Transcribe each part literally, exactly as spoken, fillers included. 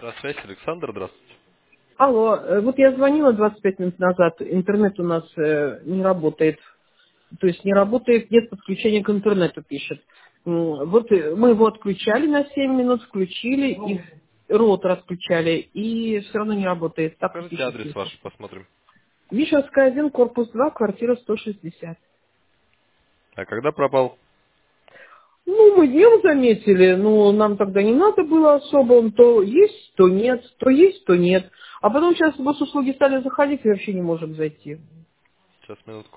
Здравствуйте, Александр, здравствуйте. Алло, э, вот я звонила двадцать пять минут назад, интернет у нас э, не работает, то есть не работает, нет подключения к интернету, пишет. М, Вот э, мы его отключали на семь минут, включили, и роутер отключали, и все равно не работает, так и Скажите пишет. адрес ваш, посмотрим. Вишенская один, корпус два, квартира сто шестьдесят. А когда пропал? Ну, мы днем заметили, но нам тогда не надо было особо, он то есть, то нет, то есть, то нет. А потом сейчас госуслуги стали заходить, и вообще не можем зайти. Сейчас, минутку.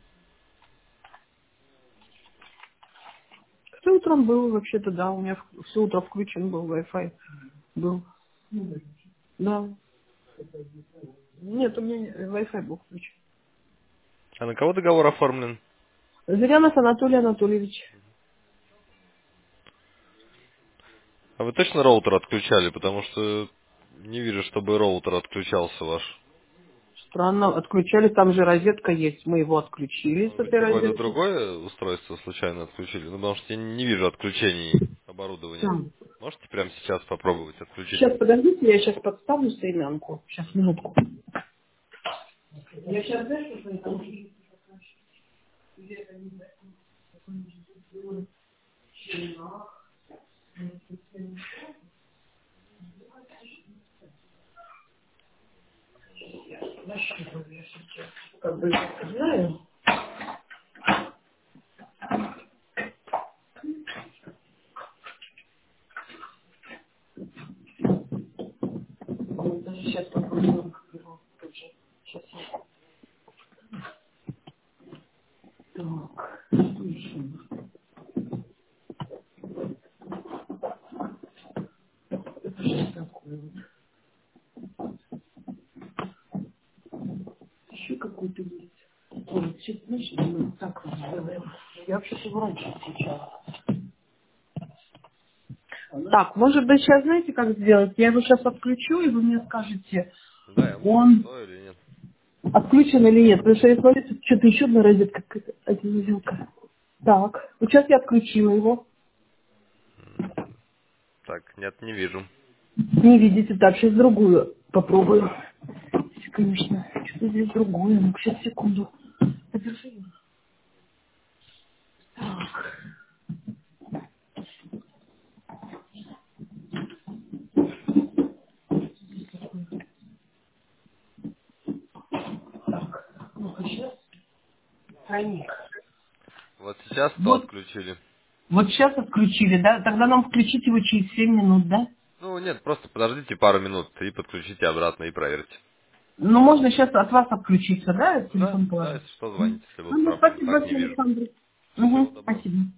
Все утром был вообще-то, да, у меня все утро включен был Wi-Fi. Был. Да. Нет, у меня не- Wi-Fi был включен. А на кого договор оформлен? Зырянов Анатолий Анатольевич. А вы точно роутер отключали? Потому что не вижу, чтобы роутер отключался ваш. Странно, отключали, там же розетка есть. Мы его отключили с Может быть, этой какое-то розетки. другое устройство случайно отключили? Ну, потому что я не вижу отключений оборудования. Там. Можете прямо сейчас попробовать отключить? Сейчас, подождите, я сейчас подставлю стремянку. Сейчас, минутку. Я сейчас, знаешь, что это? Как бы знаю. Вот, даже сейчас попробую его тоже. Сейчас. Так. Это что такое? Вот. Еще какой-то есть. Ой, сейчас, знаешь, мы так вот сделаем. Я вообще-то раньше включала. Так, может быть, сейчас знаете, как сделать? Я его сейчас отключу, и вы мне скажете, Да, я могу, он что или нет. отключен или нет. Потому что я смотрю, тут что-то еще одна розетка, какая-то один узелка. Так, вот сейчас я отключила его. Так, нет, не вижу. Не видите, так, сейчас другую попробую. Конечно, что-то здесь другое. Ну, сейчас, секунду. Подержи. Ну-ка, сейчас. Проник. Вот сейчас то Вот, отключили. вот сейчас отключили, да? Тогда нам включить его через семь минут, да? Ну, нет, просто подождите пару минут и подключите обратно и проверьте. Ну, можно сейчас от вас отключиться, да, Да, телефон да, положить? если что, Мгм. звоните, если будут Ну, да, проблемы. спасибо Так не большое, вижу. Александр. Всего Угу, доброго. спасибо.